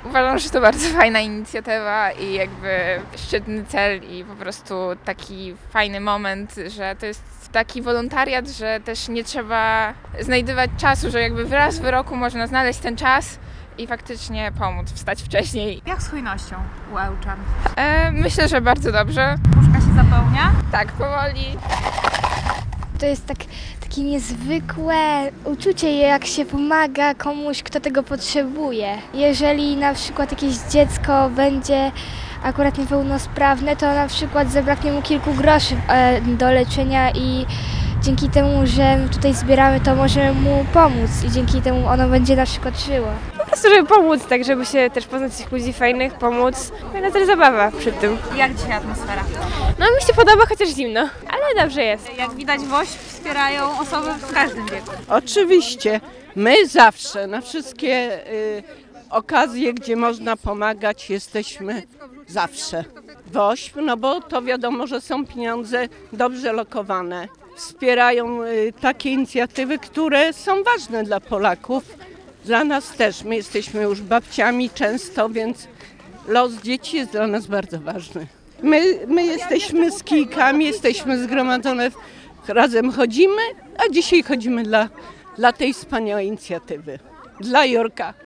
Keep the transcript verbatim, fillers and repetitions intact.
Uważam, że to bardzo fajna inicjatywa i jakby szczytny cel i po prostu taki fajny moment, że to jest taki wolontariat, że też nie trzeba znajdywać czasu, że jakby raz w roku można znaleźć ten czas i faktycznie pomóc wstać wcześniej. Jak z hojnością u Ełczan? E, myślę, że bardzo dobrze. Puszka się zapełnia? Tak, powoli. To jest tak, takie niezwykłe uczucie, jak się pomaga komuś, kto tego potrzebuje. Jeżeli na przykład jakieś dziecko będzie akurat niepełnosprawne, to na przykład zabraknie mu kilku groszy e, do leczenia i dzięki temu, że my tutaj zbieramy, to możemy mu pomóc i dzięki temu ono będzie na przykład żyło. Po prostu, żeby pomóc, tak żeby się też poznać tych ludzi fajnych, pomóc. Fajna też zabawa przy tym. Jak dzisiaj atmosfera? No mi się podoba, chociaż zimno, ale dobrze jest. Jak widać, WOŚP wspierają osoby w każdym wieku. Oczywiście, my zawsze na wszystkie y, okazje, gdzie można pomagać, jesteśmy zawsze. WOŚP, no bo to wiadomo, że są pieniądze dobrze lokowane. Wspierają y, takie inicjatywy, które są ważne dla Polaków. Dla nas też. My jesteśmy już babciami często, więc los dzieci jest dla nas bardzo ważny. My, my jesteśmy z kijkami, jesteśmy zgromadzone, razem chodzimy, a dzisiaj chodzimy dla, dla tej wspaniałej inicjatywy. Dla Jorka.